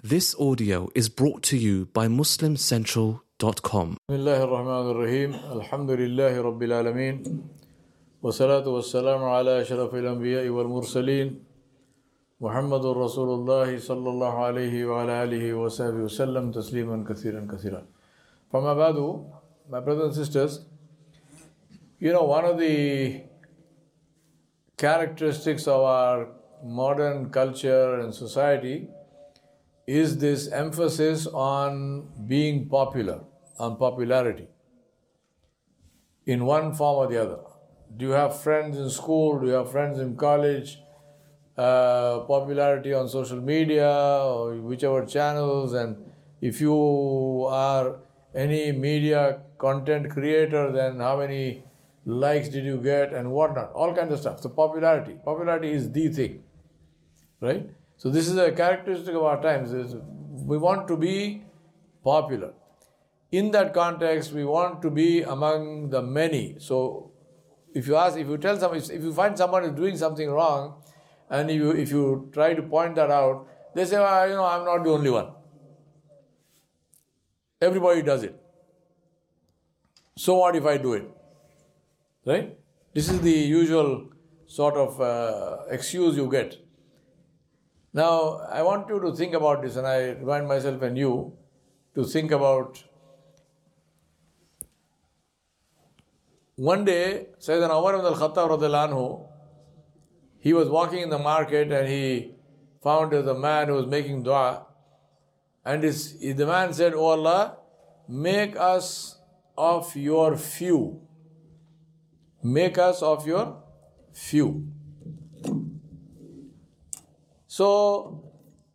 This audio is brought to you by MuslimCentral.com. Bismillahir Rahmanir Rahim. Alhamdulillahi Rabbil Alameen. Wassalatu wassalamu ala ashrafil anbiya'i wal mursaleen. Muhammadur Rasulullah sallallahu alayhi wa ala alihi wa sahbihi wa sallam tasliman kathiran kathiran. From Abadu, my brothers and sisters, one of the characteristics of our modern culture and society is this emphasis on being popular, on popularity, in one form or the other. Do you have friends in school? Do you have friends in college? Popularity on social media or whichever channels, and if you are any media content creator, then how many likes did you get and whatnot, all kinds of stuff. So popularity is the thing, right? So this is a characteristic of our times, is we want to be popular. In that context, we want to be among the many. So if you find someone is doing something wrong, and if you try to point that out, they say, I'm not the only one. Everybody does it. So what if I do it? Right? This is the usual sort of excuse you get. Now, I want you to think about this, and I remind myself and you to think about. One day, Sayyidina Umar ibn al-Khattab radhiyallahu anhu, he was walking in the market and he found a man who was making dua. And the man said, "Oh Allah, make us of your few. Make us of your few." So,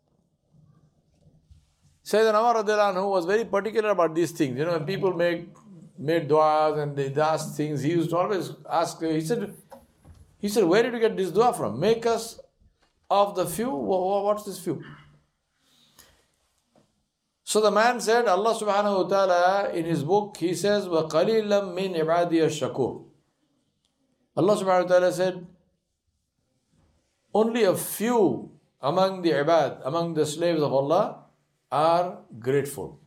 Sayyidina Umar radhiyallahu anhu was very particular about these things. When people made du'as and they asked things, he used to always ask, he said, where did you get this dua from? Make us of the few? What's this few? So the man said, Allah subhanahu wa ta'ala in his book, he says, وَقَلِيلًا مِّنْ عِبَادِيَ الشَّكُورِ. Allah subhanahu wa ta'ala said, only a few among the ibad, among the slaves of Allah, are grateful.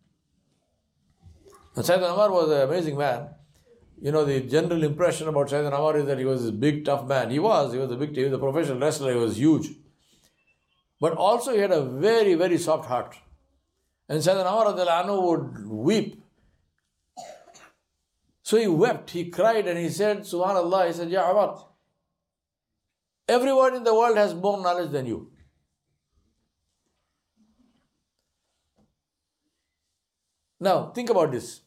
And Sayyidina Umar was an amazing man. The general impression about Sayyidina Umar is that he was this big, tough man. He was a professional wrestler, he was huge. But also he had a very, very soft heart. And Sayyidina Umar radhiyallahu anhu would weep. So he wept, he cried, and he said, Subhanallah, he said, Ya Umar, everyone in the world has more knowledge than you. Now, think about this.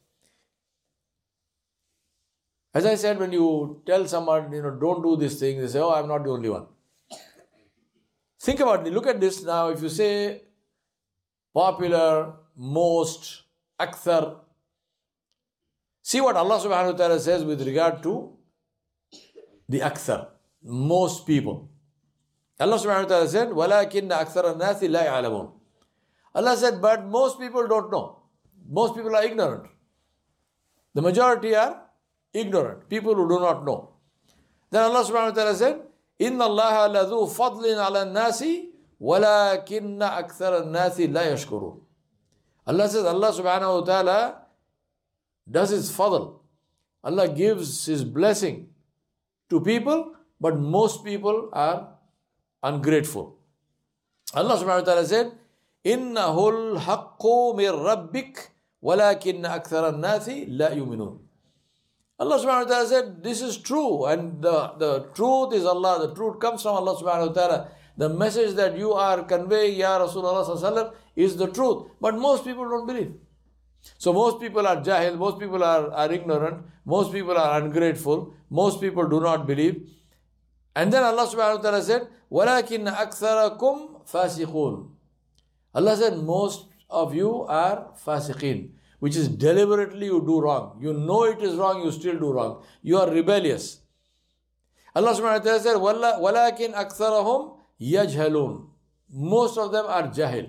As I said, when you tell someone, don't do this thing, they say, oh, I'm not the only one. Think about it. Look at this now. If you say popular, most, akthar, see what Allah subhanahu wa ta'ala says with regard to the akthar, most people. Allah subhanahu wa ta'ala said, وَلَكِنَّ أَكْثَرَ النَّاسِ لَا يَعْلَمُونَ. Allah said, but most people don't know. Most people are ignorant. The majority are ignorant, people who do not know. Then Allah subhanahu wa ta'ala said, إِنَّ اللَّهَ لَذُو فَضْلٍ عَلَى النَّاسِ وَلَكِنَّ أَكْثَرَ النَّاسِ لَا يَشْكُرُونَ. Allah says, Allah subhanahu wa ta'ala does His fadl. Allah gives His blessing to people, but most people are ungrateful. Allah subhanahu wa ta'ala said, إِنَّهُ الْحَقُّ مِنْ رَبِّكَ وَلَكِنَّ أَكْثَرَ النَّاسِ لَا يُؤْمِنُونَ. Allah subhanahu wa ta'ala said, this is true, and the truth is Allah, the truth comes from Allah subhanahu wa ta'ala. The message that you are conveying, Ya Rasulullah sallallahu alaihi wasallam, is the truth. But most people don't believe. So most people are jahil, most people are ignorant, most people are ungrateful, most people do not believe. And then Allah subhanahu wa ta'ala said, وَلَكِنَّ أَكْثَرَكُمْ فَاسِقُونَ. Allah said, most of you are fasiqeen, which is deliberately you do wrong. You know it is wrong, you still do wrong. You are rebellious. Allah subhanahu wa ta'ala said, وَلَكِنْ أَكْثَرَهُمْ يَجْهَلُونَ. Most of them are jahil.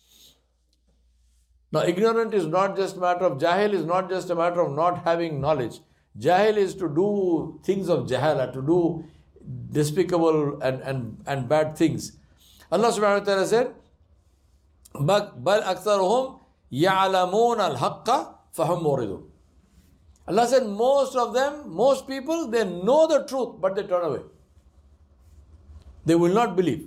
Now, ignorant is not just a matter of, jahil is not just a matter of not having knowledge. Jahil is to do things of jahala, to do despicable and bad things. Allah subhanahu wa ta'ala said, بَلْ أَكْثَرُهُمْ يَعْلَمُونَ الْحَقَّ فَهُمْ مُعْرِضُونَ. Allah said most of them, most people, they know the truth, but they turn away. They will not believe.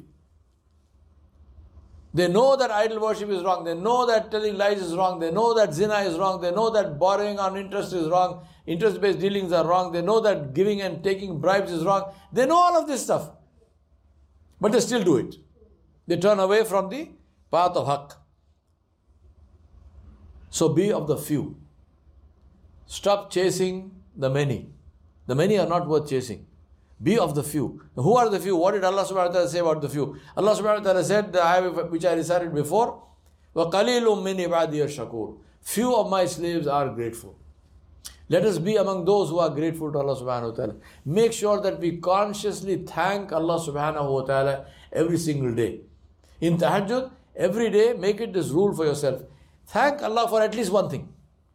They know that idol worship is wrong. They know that telling lies is wrong. They know that zina is wrong. They know that borrowing on interest is wrong. Interest-based dealings are wrong. They know that giving and taking bribes is wrong. They know all of this stuff. But they still do it. They turn away from the path of haqq. So be of the few. Stop chasing the many. The many are not worth chasing. Be of the few. Who are the few? What did Allah subhanahu wa ta'ala say about the few? Allah subhanahu wa ta'ala said, the ayah which I recited before, وَقَلِيلٌ مِّنْ عِبَادِيَ الشَّكُورِ. Few of my slaves are grateful. Let us be among those who are grateful to Allah subhanahu wa ta'ala. Make sure that we consciously thank Allah subhanahu wa ta'ala every single day. In tahajjud, every day, make it this rule for yourself. Thank Allah for at least one thing.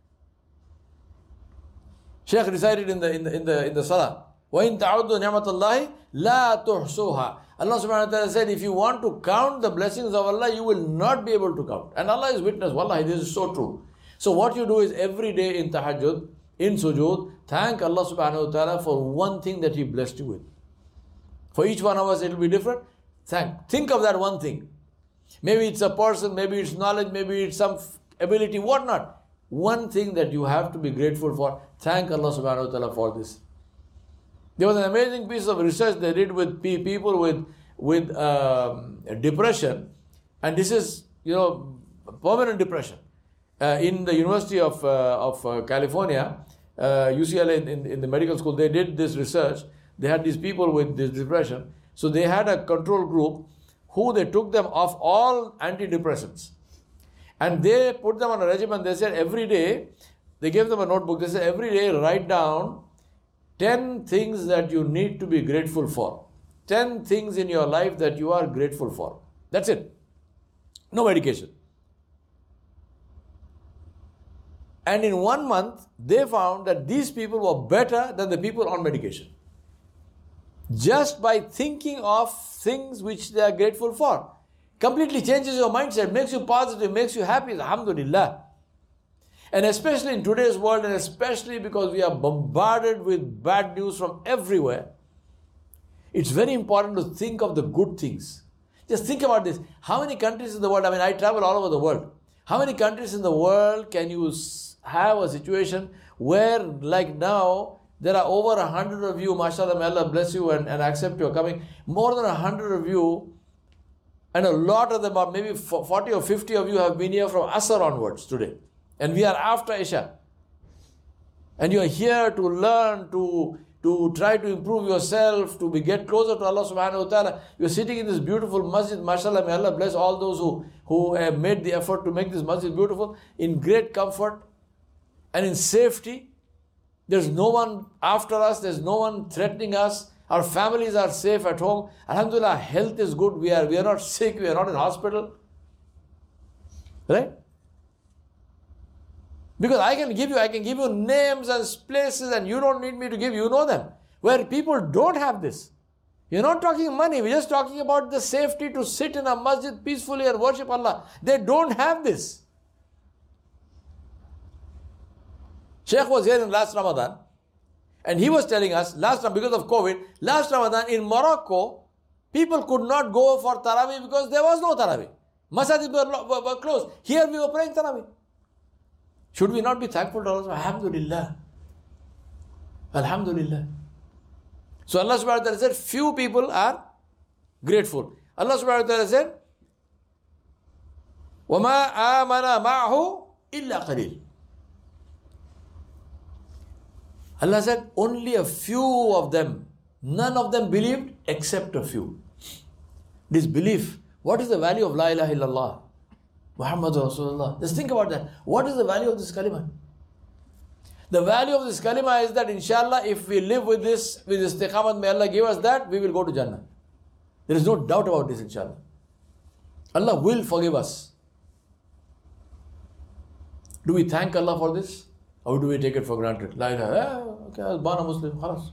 Shaykh recited in the salah, وَإِن تَعُدُّوا نِعْمَةَ اللَّهِ لَا تُحْصُوهَا. Allah subhanahu wa ta'ala said, if you want to count the blessings of Allah, you will not be able to count. And Allah is witness. Wallahi, this is so true. So what you do is every day in tahajjud, in sujood, thank Allah subhanahu wa ta'ala for one thing that He blessed you with. For each one of us it will be different. Think of that one thing. Maybe it's a person, maybe it's knowledge, maybe it's some ability, whatnot. One thing that you have to be grateful for. Thank Allah subhanahu wa ta'ala for this. There was an amazing piece of research they did with people with depression, and this is permanent depression. In the University of California, UCLA in the medical school, they did this research. They had these people with this depression. So they had a control group who they took them off all antidepressants. And they put them on a regimen. They said every day, they gave them a notebook. They said every day write down 10 things that you need to be grateful for. 10 things in your life that you are grateful for. That's it. No medication. And in 1 month, they found that these people were better than the people on medication. Just by thinking of things which they are grateful for. Completely changes your mindset, makes you positive, makes you happy. Alhamdulillah. And especially in today's world, and especially because we are bombarded with bad news from everywhere, it's very important to think of the good things. Just think about this. How many countries in the world, I travel all over the world. How many countries in the world can you have a situation where, like now, there are over 100 of you, mashallah, may Allah bless you and accept your coming, more than 100 of you, and a lot of them are maybe 40 or 50 of you have been here from Asr onwards today. And we are after Isha. And you are here to learn, to try to improve yourself, to get closer to Allah subhanahu wa ta'ala. You are sitting in this beautiful masjid, mashallah, may Allah bless all those who have made the effort to make this masjid beautiful, in great comfort and in safety. There's no one after us, there's no one threatening us. Our families are safe at home. Alhamdulillah, health is good. We are not sick, we are not in hospital. Right? Because I can give you names and places, and you don't need me to give, you know them. Where people don't have this. You're not talking money, we're just talking about the safety to sit in a masjid peacefully and worship Allah. They don't have this. Sheikh was here in last Ramadan, and he was telling us, because of COVID, last Ramadan in Morocco, people could not go for Taraweeh because there was no Taraweeh. Masajid were closed. Here we were praying Taraweeh. Should we not be thankful to Allah? Alhamdulillah. Alhamdulillah. So Allah subhanahu wa ta'ala said, few people are grateful. Allah subhanahu wa ta'ala said, وَمَا آمَنَ مَعْهُ إِلَّا قَلِيلٌ. Allah said, only a few of them, none of them believed except a few. This belief, what is the value of La ilaha illallah? Muhammadur Rasulullah. Just think about that. What is the value of this kalima? The value of this kalima is that inshallah, if we live with this istiqamat, may Allah give us that, we will go to Jannah. There is no doubt about this, inshallah. Allah will forgive us. Do we thank Allah for this? Or do we take it for granted? La ilaha, okay, I was born a Muslim, khalas.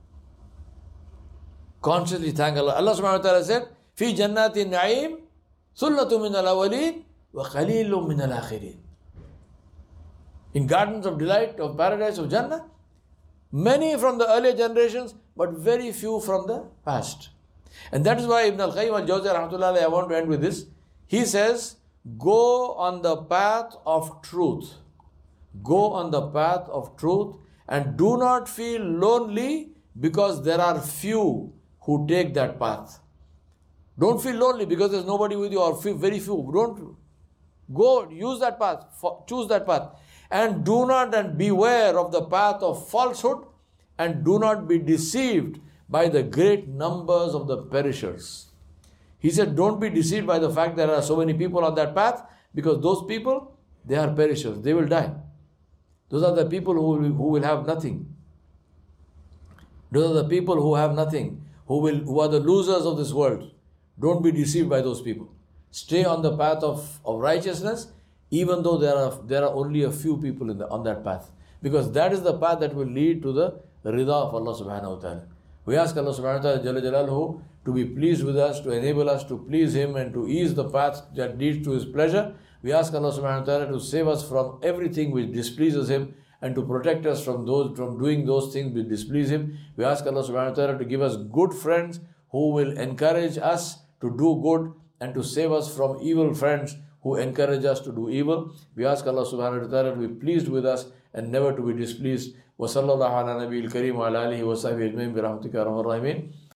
Consciously thank Allah. Allah subhanahu wa ta'ala said, Fi jannatin na'im, ثُلَّةٌ مِّنَ الْأَوَّلِينَ وَقَلِيلٌ مِّنَ الْآخِرِينَ. In gardens of delight, of paradise, of Jannah, many from the earlier generations, but very few from the past. And that is why Ibn al-Qayyim al-Jawziyya rahmatullah alayhi, I want to end with this. He says, go on the path of truth. Go on the path of truth and do not feel lonely because there are few who take that path. Don't feel lonely because there's nobody with you or very few. Don't go, use that path, choose that path. And do not and beware of the path of falsehood and do not be deceived by the great numbers of the perishers. He said, don't be deceived by the fact there are so many people on that path, because those people, they are perishers. They will die. Those are the people who will have nothing. Those are the people who have nothing, who are the losers of this world. Don't be deceived by those people. Stay on the path of righteousness, even though there are only a few people on that path. Because that is the path that will lead to the rida of Allah subhanahu wa ta'ala. We ask Allah subhanahu wa ta'ala Jalla Jalaluhu to be pleased with us, to enable us to please Him and to ease the path that leads to His pleasure. We ask Allah subhanahu wa ta'ala to save us from everything which displeases Him and to protect us from doing those things which displease Him. We ask Allah subhanahu wa ta'ala to give us good friends who will encourage us to do good and to save us from evil friends who encourage us to do evil. We ask Allah subhanahu wa ta'ala to be pleased with us and never to be displeased. وصلى الله على نبي الكريم وعلى آله وصحبه أجمعين برحمتك يا أرحم الراحمين.